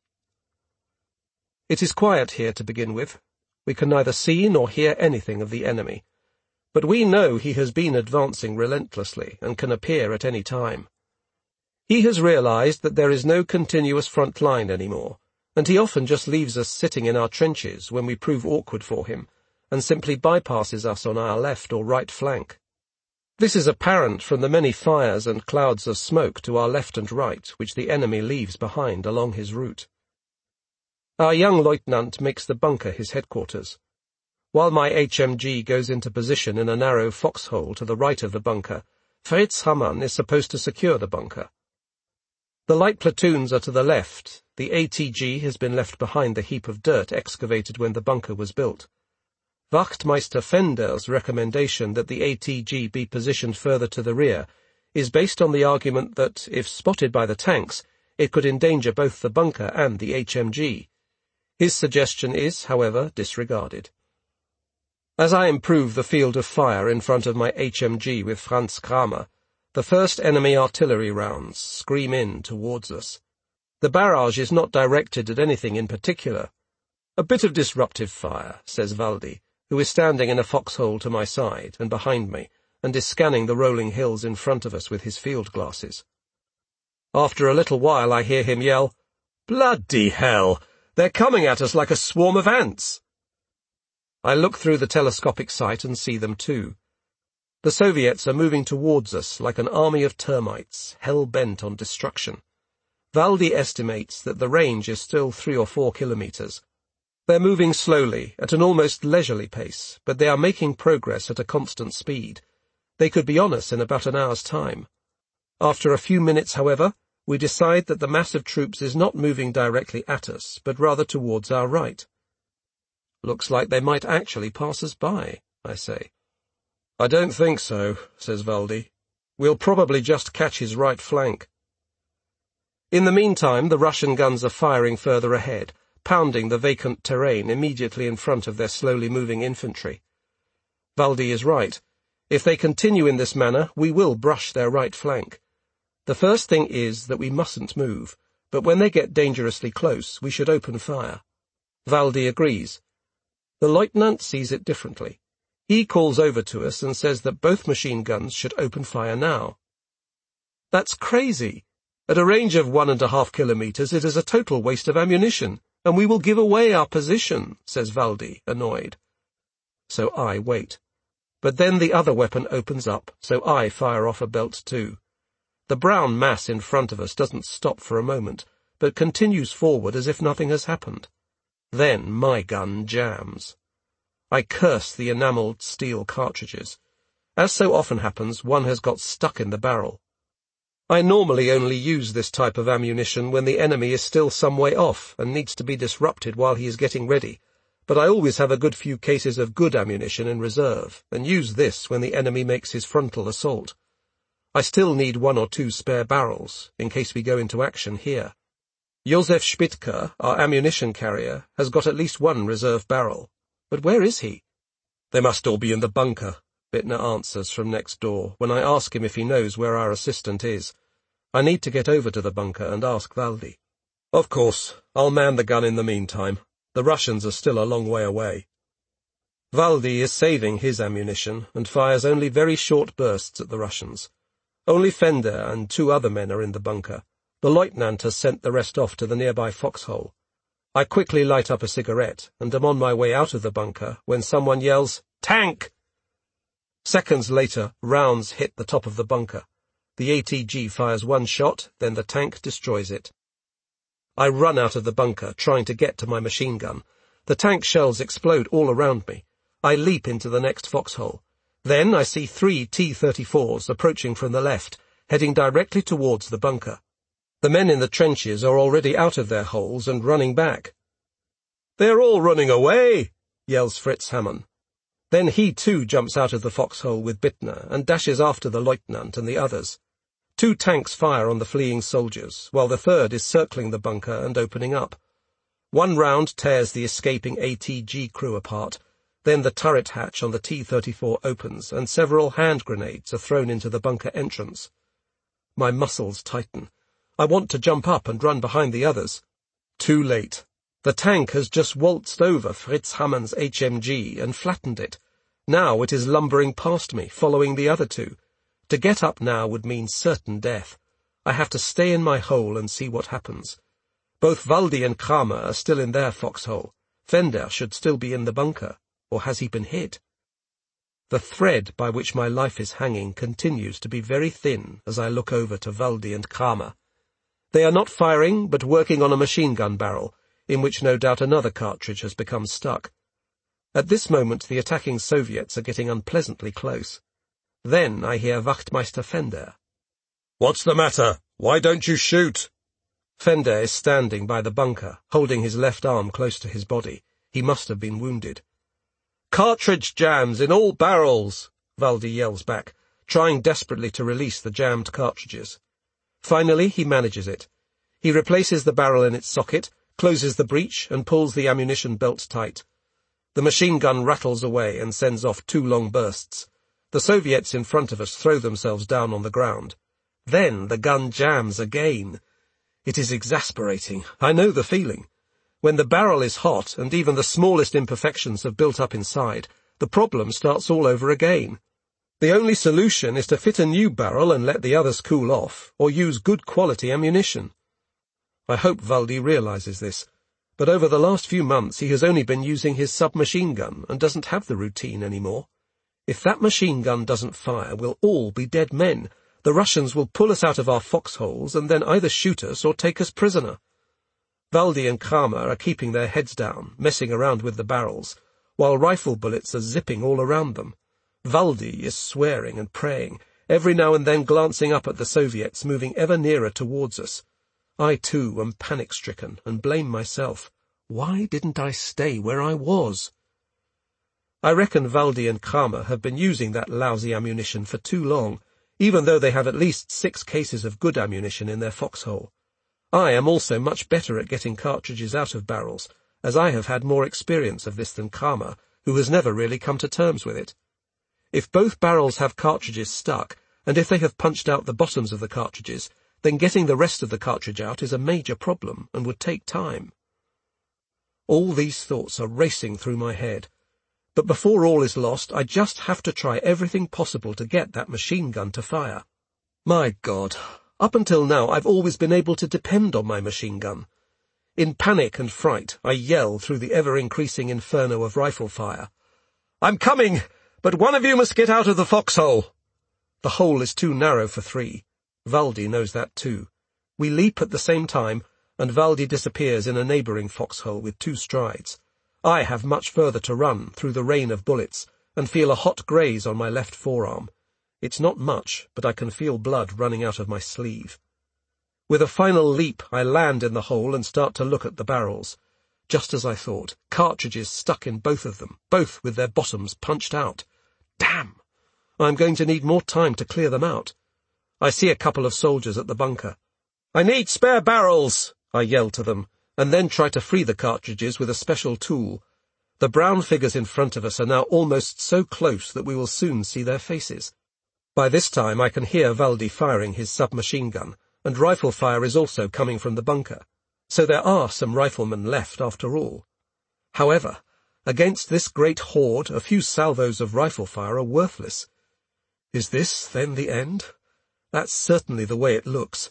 It is quiet here to begin with. We can neither see nor hear anything of the enemy, but we know he has been advancing relentlessly and can appear at any time. He has realized that there is no continuous front line anymore, and he often just leaves us sitting in our trenches when we prove awkward for him, and simply bypasses us on our left or right flank. This is apparent from the many fires and clouds of smoke to our left and right which the enemy leaves behind along his route. Our young lieutenant makes the bunker his headquarters. While my HMG goes into position in a narrow foxhole to the right of the bunker, Fritz Hamann is supposed to secure the bunker. The light platoons are to the left. The ATG has been left behind the heap of dirt excavated when the bunker was built. Wachtmeister Fender's recommendation that the ATG be positioned further to the rear is based on the argument that, if spotted by the tanks, it could endanger both the bunker and the HMG. His suggestion is, however, disregarded. As I improve the field of fire in front of my HMG with Franz Kramer, the first enemy artillery rounds scream in towards us. The barrage is not directed at anything in particular. "A bit of disruptive fire," says Valdi, who is standing in a foxhole to my side and behind me, and is scanning the rolling hills in front of us with his field glasses. After a little while I hear him yell, "Bloody hell! They're coming at us like a swarm of ants!" I look through the telescopic sight and see them too. The Soviets are moving towards us like an army of termites, hell-bent on destruction. Valdi estimates that the range is still 3 or 4 kilometers. They're moving slowly, at an almost leisurely pace, but they are making progress at a constant speed. They could be on us in about an hour's time. After a few minutes, however, we decide that the mass of troops is not moving directly at us, but rather towards our right. "Looks like they might actually pass us by," I say. "I don't think so," says Valdi. "We'll probably just catch his right flank." In the meantime, the Russian guns are firing further ahead, pounding the vacant terrain immediately in front of their slowly moving infantry. Valdi is right. If they continue in this manner, we will brush their right flank. The first thing is that we mustn't move, but when they get dangerously close, we should open fire. Valdi agrees. The lieutenant sees it differently. He calls over to us and says that both machine guns should open fire now. That's crazy. At a range of 1.5 kilometers, it is a total waste of ammunition, and we will give away our position, says Valdi, annoyed. So I wait. But then the other weapon opens up, so I fire off a belt too. The brown mass in front of us doesn't stop for a moment, but continues forward as if nothing has happened. Then my gun jams. I curse the enamelled steel cartridges. As so often happens, one has got stuck in the barrel. I normally only use this type of ammunition when the enemy is still some way off and needs to be disrupted while he is getting ready, but I always have a good few cases of good ammunition in reserve, and use this when the enemy makes his frontal assault. I still need 1 or 2 spare barrels, in case we go into action here. Josef Spitzka, our ammunition carrier, has got at least 1 reserve barrel. But where is he? They must all be in the bunker, Bittner answers from next door, when I ask him if he knows where our assistant is. I need to get over to the bunker and ask Valdi. Of course, I'll man the gun in the meantime. The Russians are still a long way away. Valdi is saving his ammunition and fires only very short bursts at the Russians. Only Fender and 2 other men are in the bunker. The lieutenant has sent the rest off to the nearby foxhole. I quickly light up a cigarette and am on my way out of the bunker when someone yells, "Tank!" Seconds later, rounds hit the top of the bunker. The ATG fires 1 shot, then the tank destroys it. I run out of the bunker, trying to get to my machine gun. The tank shells explode all around me. I leap into the next foxhole. Then I see 3 T-34s approaching from the left, heading directly towards the bunker. The men in the trenches are already out of their holes and running back. "They're all running away!" yells Fritz Hamann. Then he too jumps out of the foxhole with Bittner and dashes after the lieutenant and the others. 2 tanks fire on the fleeing soldiers, while the third is circling the bunker and opening up. 1 round tears the escaping ATG crew apart. Then the turret hatch on the T-34 opens, and several hand grenades are thrown into the bunker entrance. My muscles tighten. I want to jump up and run behind the others. Too late. The tank has just waltzed over Fritz Hamann's HMG and flattened it. Now it is lumbering past me, following the other 2. To get up now would mean certain death. I have to stay in my hole and see what happens. Both Valdi and Kramer are still in their foxhole. Fender should still be in the bunker. Or has he been hit? The thread by which my life is hanging continues to be very thin as I look over to Valdi and Kramer. They are not firing, but working on a machine gun barrel, in which no doubt another cartridge has become stuck. At this moment the attacking Soviets are getting unpleasantly close. Then I hear Wachtmeister Fender. "What's the matter? Why don't you shoot?" Fender is standing by the bunker, holding his left arm close to his body. He must have been wounded. "Cartridge jams in all barrels," Valdi yells back, trying desperately to release the jammed cartridges. Finally, he manages it. He replaces the barrel in its socket, closes the breech, and pulls the ammunition belt tight. The machine gun rattles away and sends off 2 long bursts. The Soviets in front of us throw themselves down on the ground. Then the gun jams again. It is exasperating. I know the feeling. When the barrel is hot and even the smallest imperfections have built up inside, the problem starts all over again. The only solution is to fit a new barrel and let the others cool off, or use good quality ammunition. I hope Valdi realizes this, but over the last few months he has only been using his submachine gun and doesn't have the routine anymore. If that machine gun doesn't fire, we'll all be dead men. The Russians will pull us out of our foxholes and then either shoot us or take us prisoner. Valdi and Kramer are keeping their heads down, messing around with the barrels, while rifle bullets are zipping all around them. Valdi is swearing and praying, every now and then glancing up at the Soviets moving ever nearer towards us. I too am panic-stricken and blame myself. Why didn't I stay where I was? I reckon Valdi and Kramer have been using that lousy ammunition for too long, even though they have at least 6 cases of good ammunition in their foxhole. I am also much better at getting cartridges out of barrels, as I have had more experience of this than Kramer, who has never really come to terms with it. If both barrels have cartridges stuck, and if they have punched out the bottoms of the cartridges, then getting the rest of the cartridge out is a major problem and would take time. All these thoughts are racing through my head. But before all is lost, I just have to try everything possible to get that machine gun to fire. My God, up until now I've always been able to depend on my machine gun. In panic and fright, I yell through the ever-increasing inferno of rifle fire. "I'm coming, but one of you must get out of the foxhole." The hole is too narrow for three. Valdi knows that too. We leap at the same time, and Valdi disappears in a neighbouring foxhole with 2 strides. I have much further to run through the rain of bullets, and feel a hot graze on my left forearm. It's not much, but I can feel blood running out of my sleeve. With a final leap, I land in the hole and start to look at the barrels. Just as I thought, cartridges stuck in both of them, both with their bottoms punched out. Damn! I'm going to need more time to clear them out. I see a couple of soldiers at the bunker. "I need spare barrels!" I yell to them, and then try to free the cartridges with a special tool. The brown figures in front of us are now almost so close that we will soon see their faces. By this time I can hear Valdi firing his submachine gun, and rifle fire is also coming from the bunker, so there are some riflemen left after all. However, against this great horde, a few salvos of rifle fire are worthless. Is this, then, the end? That's certainly the way it looks.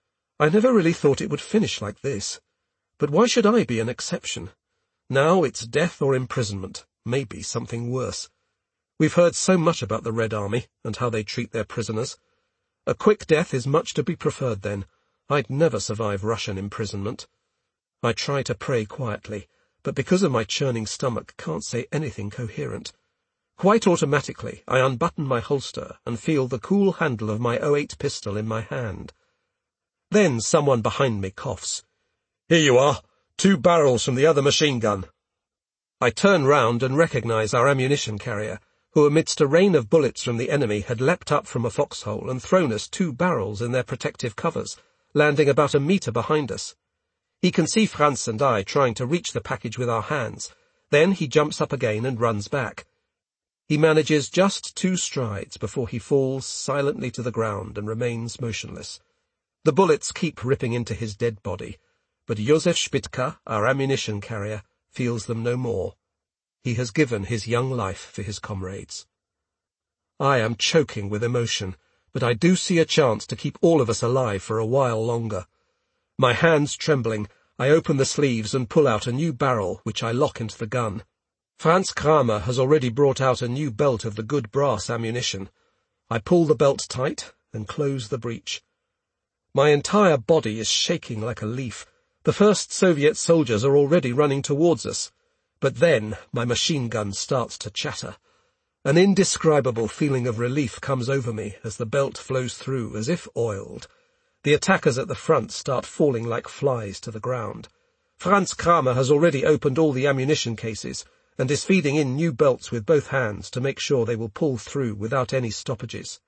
I never really thought it would finish like this. But why should I be an exception? Now it's death or imprisonment, maybe something worse. We've heard so much about the Red Army and how they treat their prisoners. A quick death is much to be preferred then. I'd never survive Russian imprisonment. I try to pray quietly, but because of my churning stomach, can't say anything coherent. Quite automatically, I unbutton my holster and feel the cool handle of my .08 pistol in my hand. Then someone behind me coughs. "Here you are, 2 barrels from the other machine gun." I turn round and recognize our ammunition carrier, who amidst a rain of bullets from the enemy had leapt up from a foxhole and thrown us 2 barrels in their protective covers, landing about a metre behind us. He can see Franz and I trying to reach the package with our hands. Then he jumps up again and runs back. He manages just 2 strides before he falls silently to the ground and remains motionless. The bullets keep ripping into his dead body, but Josef Spitka, our ammunition carrier, feels them no more. He has given his young life for his comrades. I am choking with emotion, but I do see a chance to keep all of us alive for a while longer. My hands trembling, I open the sleeves and pull out a new barrel, which I lock into the gun. Franz Kramer has already brought out a new belt of the good brass ammunition. I pull the belt tight and close the breech. My entire body is shaking like a leaf. The first Soviet soldiers are already running towards us. But then my machine gun starts to chatter. An indescribable feeling of relief comes over me as the belt flows through, as if oiled. The attackers at the front start falling like flies to the ground. Franz Kramer has already opened all the ammunition cases and is feeding in new belts with both hands to make sure they will pull through without any stoppages.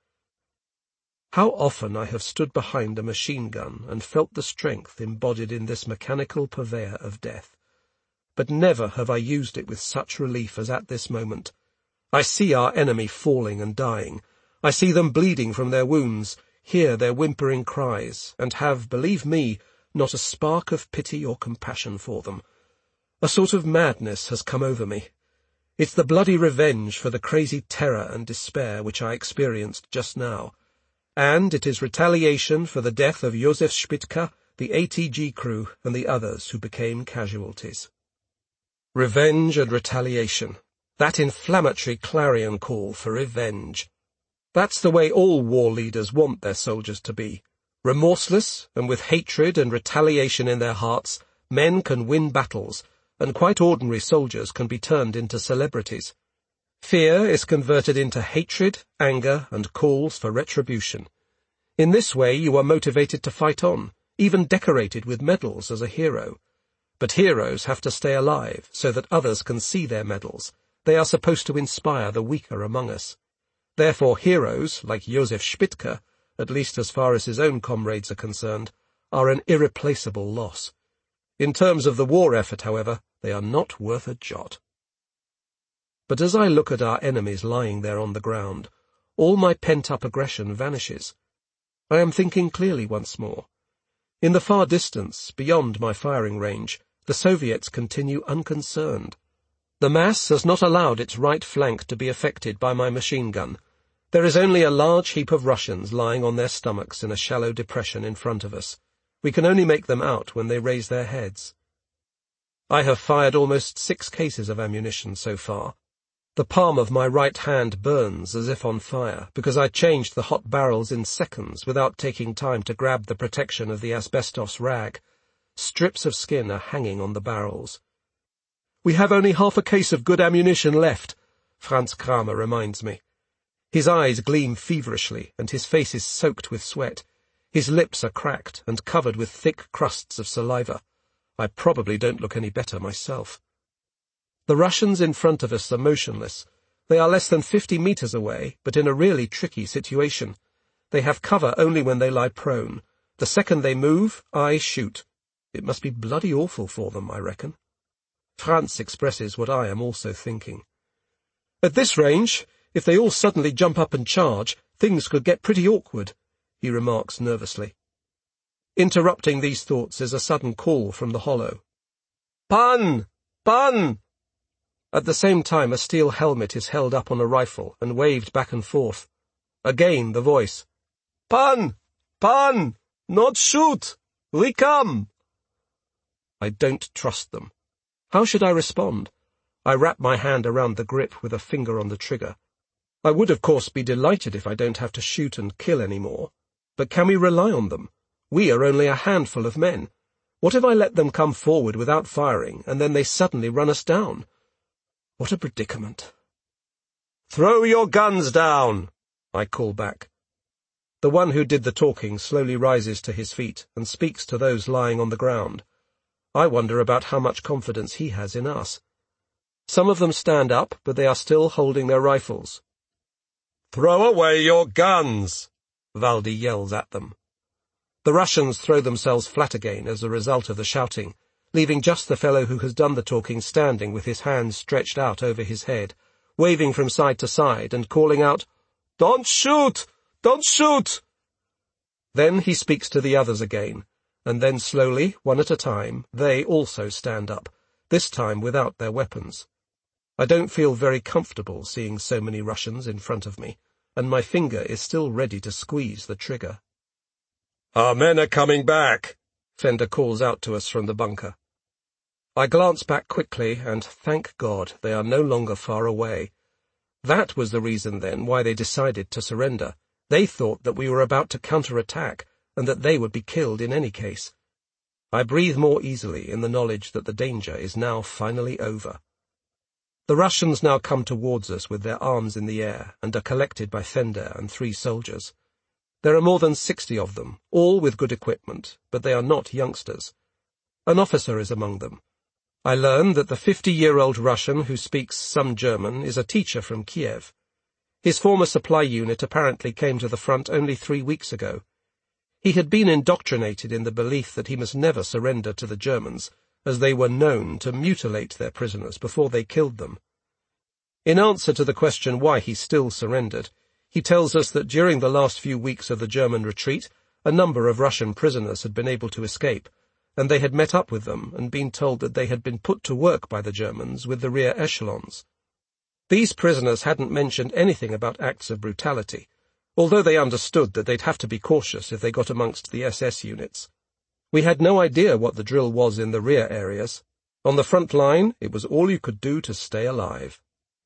How often I have stood behind a machine gun and felt the strength embodied in this mechanical purveyor of death. But never have I used it with such relief as at this moment. I see our enemy falling and dying. I see them bleeding from their wounds, hear their whimpering cries, and have, believe me, not a spark of pity or compassion for them. A sort of madness has come over me. It's the bloody revenge for the crazy terror and despair which I experienced just now. And it is retaliation for the death of Josef Spitka, the ATG crew, and the others who became casualties. Revenge and retaliation. That inflammatory clarion call for revenge. That's the way all war leaders want their soldiers to be. Remorseless, and with hatred and retaliation in their hearts, men can win battles, and quite ordinary soldiers can be turned into celebrities. Fear is converted into hatred, anger, and calls for retribution. In this way you are motivated to fight on, even decorated with medals as a hero. But heroes have to stay alive so that others can see their medals. They are supposed to inspire the weaker among us. Therefore heroes, like Josef Spitka, at least as far as his own comrades are concerned, are an irreplaceable loss. In terms of the war effort, however, they are not worth a jot. But as I look at our enemies lying there on the ground, all my pent-up aggression vanishes. I am thinking clearly once more. In the far distance, beyond my firing range, the Soviets continue unconcerned. The mass has not allowed its right flank to be affected by my machine gun. There is only a large heap of Russians lying on their stomachs in a shallow depression in front of us. We can only make them out when they raise their heads. I have fired almost 6 cases of ammunition so far. The palm of my right hand burns as if on fire, because I changed the hot barrels in seconds without taking time to grab the protection of the asbestos rag. Strips of skin are hanging on the barrels. "We have only half a case of good ammunition left," Franz Kramer reminds me. His eyes gleam feverishly, and his face is soaked with sweat. His lips are cracked and covered with thick crusts of saliva. I probably don't look any better myself. The Russians in front of us are motionless. They are less than 50 meters away, but in a really tricky situation. They have cover only when they lie prone. The second they move, I shoot. It must be bloody awful for them, I reckon. Franz expresses what I am also thinking. "At this range, if they all suddenly jump up and charge, things could get pretty awkward," he remarks nervously. Interrupting these thoughts is a sudden call from the hollow. "Pan! Pan!" At the same time, a steel helmet is held up on a rifle and waved back and forth. Again the voice. "Pan! Pan! Not shoot! We come!" I don't trust them. How should I respond? I wrap my hand around the grip with a finger on the trigger. I would, of course, be delighted if I don't have to shoot and kill any more. But can we rely on them? We are only a handful of men. What if I let them come forward without firing, and then they suddenly run us down? What a predicament. "Throw your guns down," I call back. The one who did the talking slowly rises to his feet and speaks to those lying on the ground. I wonder about how much confidence he has in us. Some of them stand up, but they are still holding their rifles. "Throw away your guns," Valdi yells at them. The Russians throw themselves flat again as a result of the shouting, leaving just the fellow who has done the talking standing with his hands stretched out over his head, waving from side to side and calling out, "Don't shoot! Don't shoot!" Then he speaks to the others again, and then slowly, one at a time, they also stand up, this time without their weapons. I don't feel very comfortable seeing so many Russians in front of me, and my finger is still ready to squeeze the trigger. "Our men are coming back," Fender calls out to us from the bunker. I glance back quickly, and thank God they are no longer far away. That was the reason, then, why they decided to surrender. They thought that we were about to counterattack, and that they would be killed in any case. I breathe more easily in the knowledge that the danger is now finally over. The Russians now come towards us with their arms in the air and are collected by Fender and 3 soldiers. There are more than 60 of them, all with good equipment, but they are not youngsters. An officer is among them. I learn that the 50-year-old Russian who speaks some German is a teacher from Kiev. His former supply unit apparently came to the front only 3 weeks ago. He had been indoctrinated in the belief that he must never surrender to the Germans, as they were known to mutilate their prisoners before they killed them. In answer to the question why he still surrendered, he tells us that during the last few weeks of the German retreat, a number of Russian prisoners had been able to escape, and they had met up with them and been told that they had been put to work by the Germans with the rear echelons. These prisoners hadn't mentioned anything about acts of brutality, although they understood that they'd have to be cautious if they got amongst the SS units. We had no idea what the drill was in the rear areas. On the front line, it was all you could do to stay alive.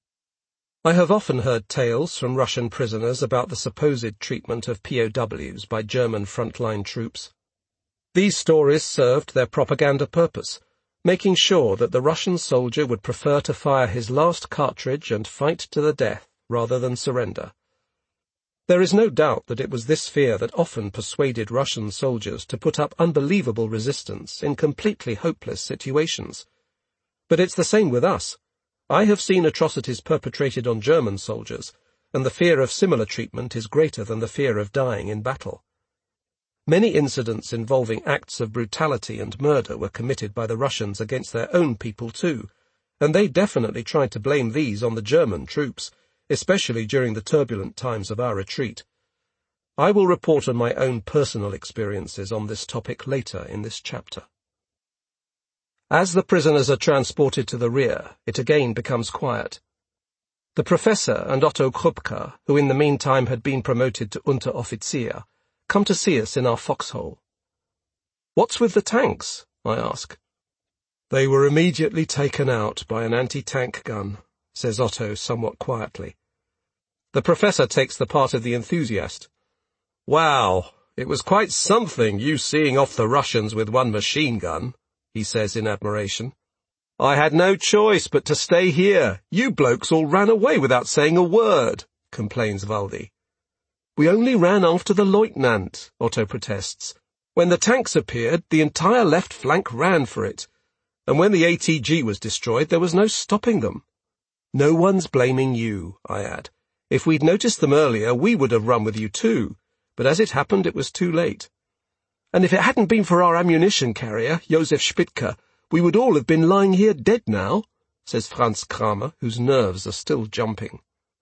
I have often heard tales from Russian prisoners about the supposed treatment of POWs by German frontline troops. These stories served their propaganda purpose, making sure that the Russian soldier would prefer to fire his last cartridge and fight to the death rather than surrender. There is no doubt that it was this fear that often persuaded Russian soldiers to put up unbelievable resistance in completely hopeless situations. But it's the same with us. I have seen atrocities perpetrated on German soldiers, and the fear of similar treatment is greater than the fear of dying in battle. Many incidents involving acts of brutality and murder were committed by the Russians against their own people too, and they definitely tried to blame these on the German troops, especially during the turbulent times of our retreat. I will report on my own personal experiences on this topic later in this chapter. As the prisoners are transported to the rear, it again becomes quiet. The professor and Otto Krupka, who in the meantime had been promoted to Unteroffizier, come to see us in our foxhole. "What's with the tanks?" I ask. "They were immediately taken out by an anti-tank gun," says Otto somewhat quietly. The professor takes the part of the enthusiast. "Wow, it was quite something, you seeing off the Russians with one machine gun," he says in admiration. "I had no choice but to stay here. You blokes all ran away without saying a word," complains Valdi. "We only ran after the Lieutenant," Otto protests. "When the tanks appeared, the entire left flank ran for it. And when the ATG was destroyed, there was no stopping them." "No one's blaming you," I add. "If we'd noticed them earlier, we would have run with you too. But as it happened, it was too late. And if it hadn't been for our ammunition carrier, Josef Spitzke, we would all have been lying here dead now," says Franz Kramer, whose nerves are still jumping.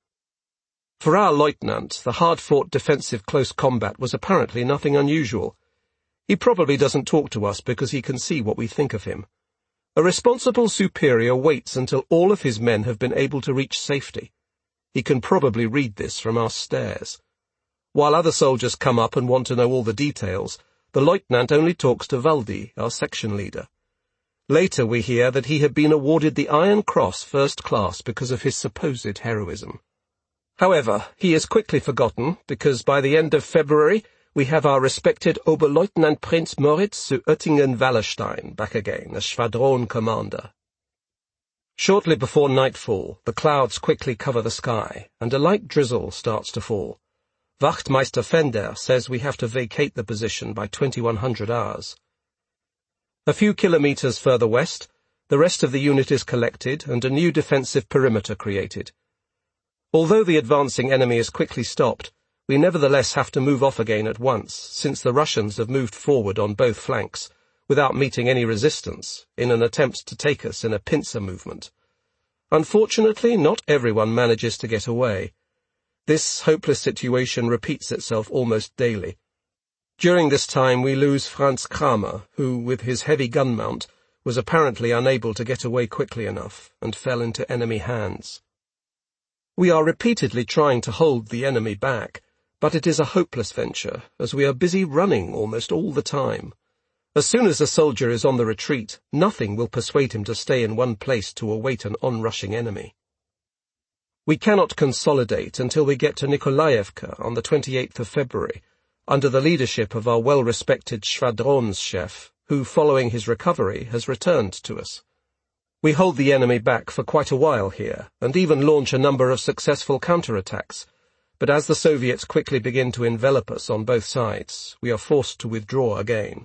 For our lieutenant, the hard-fought defensive close combat was apparently nothing unusual. He probably doesn't talk to us because he can see what we think of him. A responsible superior waits until all of his men have been able to reach safety. He can probably read this from our stares. While other soldiers come up and want to know all the details, the lieutenant only talks to Valdi, our section leader. Later we hear that he had been awarded the Iron Cross First Class because of his supposed heroism. However, he is quickly forgotten because by the end of February we have our respected Oberleutnant Prinz Moritz zu Oettingen-Wallerstein back again as Schwadron Commander. Shortly before nightfall, the clouds quickly cover the sky, and a light drizzle starts to fall. Wachtmeister Fender says we have to vacate the position by 2100 hours. A few kilometers further west, the rest of the unit is collected and a new defensive perimeter created. Although the advancing enemy is quickly stopped, we nevertheless have to move off again at once, since the Russians have moved forward on both flanks, without meeting any resistance, in an attempt to take us in a pincer movement. Unfortunately, not everyone manages to get away. This hopeless situation repeats itself almost daily. During this time we lose Franz Kramer, who, with his heavy gun mount, was apparently unable to get away quickly enough, and fell into enemy hands. We are repeatedly trying to hold the enemy back, but it is a hopeless venture, as we are busy running almost all the time. As soon as a soldier is on the retreat, nothing will persuade him to stay in one place to await an onrushing enemy. We cannot consolidate until we get to Nikolaevka on the 28th of February, under the leadership of our well-respected Schwadronschef, who, following his recovery, has returned to us. We hold the enemy back for quite a while here, and even launch a number of successful counterattacks, but as the Soviets quickly begin to envelop us on both sides, we are forced to withdraw again.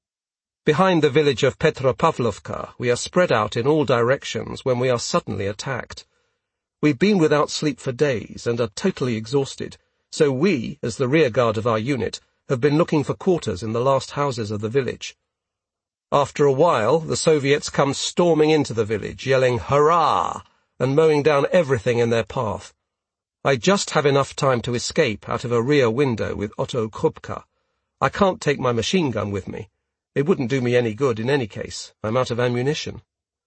Behind the village of Petropavlovka, we are spread out in all directions when we are suddenly attacked. We've been without sleep for days and are totally exhausted, so we, as the rear guard of our unit, have been looking for quarters in the last houses of the village. After a while, the Soviets come storming into the village, yelling "Hurrah!" and mowing down everything in their path. I just have enough time to escape out of a rear window with Otto Krupka. I can't take my machine gun with me. It wouldn't do me any good in any case. I'm out of ammunition.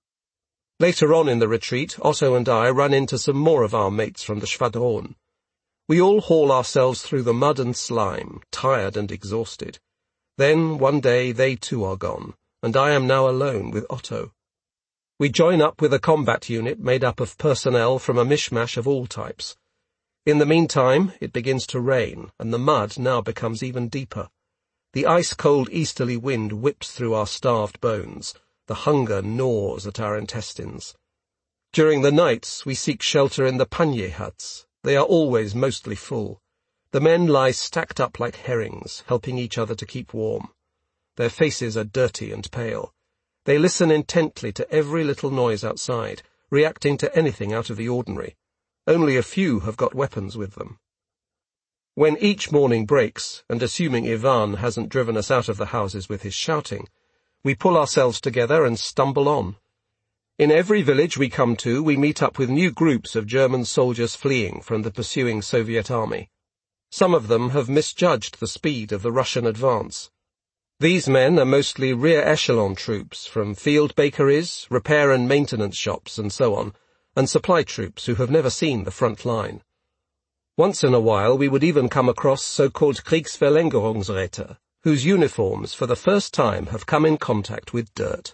Later on in the retreat, Otto and I run into some more of our mates from the Schwadron. We all haul ourselves through the mud and slime, tired and exhausted. Then, one day, they too are gone, and I am now alone with Otto. We join up with a combat unit made up of personnel from a mishmash of all types. In the meantime, it begins to rain, and the mud now becomes even deeper. The ice-cold easterly wind whips through our starved bones. The hunger gnaws at our intestines. During the nights, we seek shelter in the panier huts. They are always mostly full. The men lie stacked up like herrings, helping each other to keep warm. Their faces are dirty and pale. They listen intently to every little noise outside, reacting to anything out of the ordinary. Only a few have got weapons with them. When each morning breaks, and assuming Ivan hasn't driven us out of the houses with his shouting, we pull ourselves together and stumble on. In every village we come to, we meet up with new groups of German soldiers fleeing from the pursuing Soviet army. Some of them have misjudged the speed of the Russian advance. These men are mostly rear echelon troops from field bakeries, repair and maintenance shops and so on, and supply troops who have never seen the front line. Once in a while we would even come across so-called Kriegsverlängerungsräte, whose uniforms for the first time have come in contact with dirt.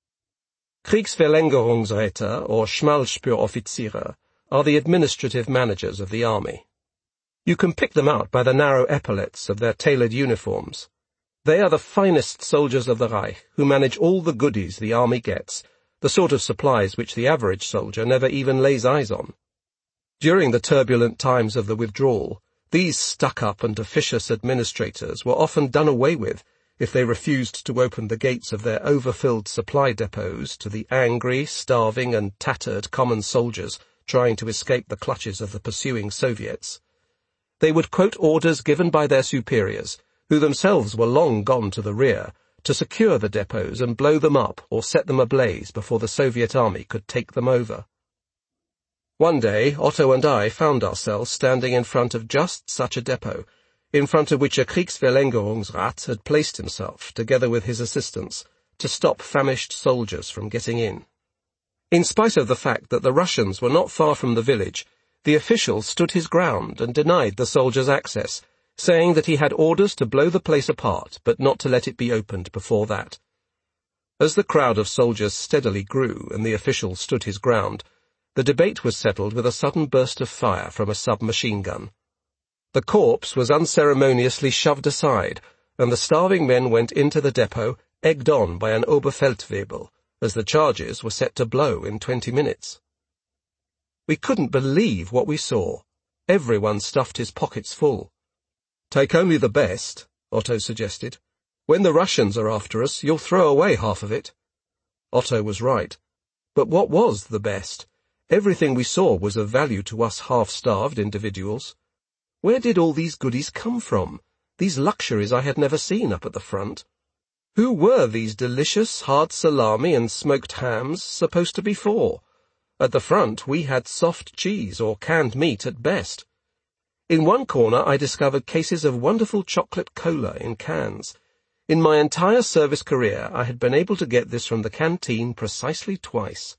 Kriegsverlängerungsräte, or Schmalspuroffiziere, are the administrative managers of the army. You can pick them out by the narrow epaulets of their tailored uniforms. They are the finest soldiers of the Reich, who manage all the goodies the army gets, the sort of supplies which the average soldier never even lays eyes on. During the turbulent times of the withdrawal, these stuck-up and officious administrators were often done away with if they refused to open the gates of their overfilled supply depots to the angry, starving and tattered common soldiers trying to escape the clutches of the pursuing Soviets. They would quote orders given by their superiors, who themselves were long gone to the rear, to secure the depots and blow them up or set them ablaze before the Soviet army could take them over. One day, Otto and I found ourselves standing in front of just such a depot, in front of which a Kriegsverlängerungsrat had placed himself, together with his assistants, to stop famished soldiers from getting in. In spite of the fact that the Russians were not far from the village, the official stood his ground and denied the soldiers access, saying that he had orders to blow the place apart, but not to let it be opened before that. As the crowd of soldiers steadily grew and the official stood his ground, the debate was settled with a sudden burst of fire from a submachine gun. The corpse was unceremoniously shoved aside, and the starving men went into the depot, egged on by an Oberfeldwebel, as the charges were set to blow in 20 minutes. We couldn't believe what we saw. Everyone stuffed his pockets full. "Take only the best," Otto suggested. "When the Russians are after us, you'll throw away half of it." Otto was right. But what was the best? Everything we saw was of value to us half-starved individuals. Where did all these goodies come from? These luxuries I had never seen up at the front. Who were these delicious hard salami and smoked hams supposed to be for? At the front we had soft cheese or canned meat at best. In one corner I discovered cases of wonderful chocolate cola in cans. In my entire service career I had been able to get this from the canteen precisely twice.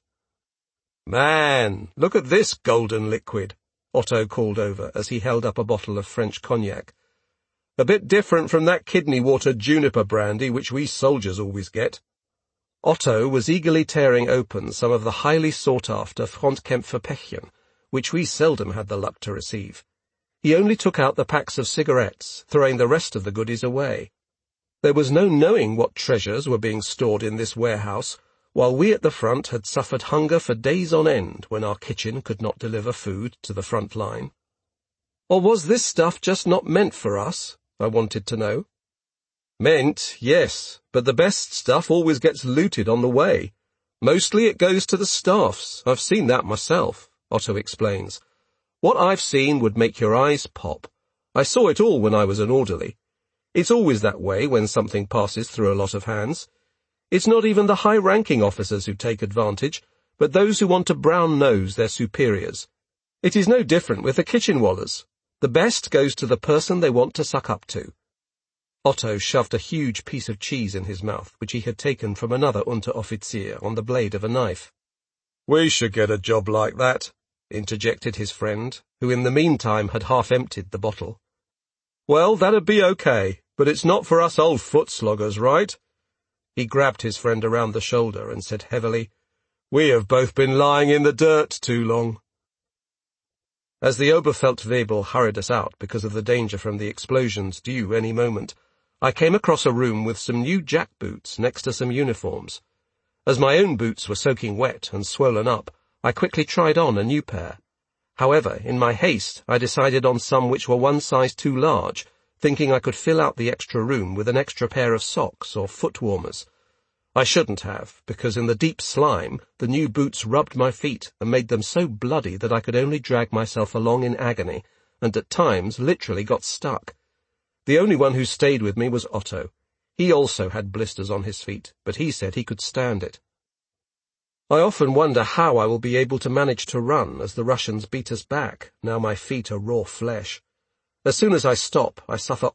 "Man, look at this golden liquid," Otto called over as he held up a bottle of French cognac. "A bit different from that kidney water juniper brandy which we soldiers always get." Otto was eagerly tearing open some of the highly sought-after Frontkämpferpäckchen, which we seldom had the luck to receive. He only took out the packs of cigarettes, throwing the rest of the goodies away. There was no knowing what treasures were being stored in this warehouse, while we at the front had suffered hunger for days on end when our kitchen could not deliver food to the front line. Or was this stuff just not meant for us? I wanted to know. Meant, yes, but the best stuff always gets looted on the way. Mostly it goes to the staffs. I've seen that myself, Otto explains. What I've seen would make your eyes pop. I saw it all when I was an orderly. It's always that way when something passes through a lot of hands. It's not even the high-ranking officers who take advantage, but those who want to brown-nose their superiors. It is no different with the kitchen-wallers. The best goes to the person they want to suck up to. Otto shoved a huge piece of cheese in his mouth, which he had taken from another Unteroffizier on the blade of a knife. "We should get a job like that," interjected his friend, who in the meantime had half-emptied the bottle. "Well, that'd be okay, but it's not for us old foot-sloggers, right?" He grabbed his friend around the shoulder and said heavily, "We have both been lying in the dirt too long." As the Oberfeldwebel hurried us out because of the danger from the explosions due any moment, I came across a room with some new jackboots next to some uniforms. As my own boots were soaking wet and swollen up, I quickly tried on a new pair. However, in my haste, I decided on some which were one size too large, thinking I could fill out the extra room with an extra pair of socks or foot warmers. I shouldn't have, because in the deep slime, the new boots rubbed my feet and made them so bloody that I could only drag myself along in agony, and at times literally got stuck. The only one who stayed with me was Otto. He also had blisters on his feet, but he said he could stand it. I often wonder how I will be able to manage to run as the Russians beat us back, now my feet are raw flesh. As soon as I stop, I suffer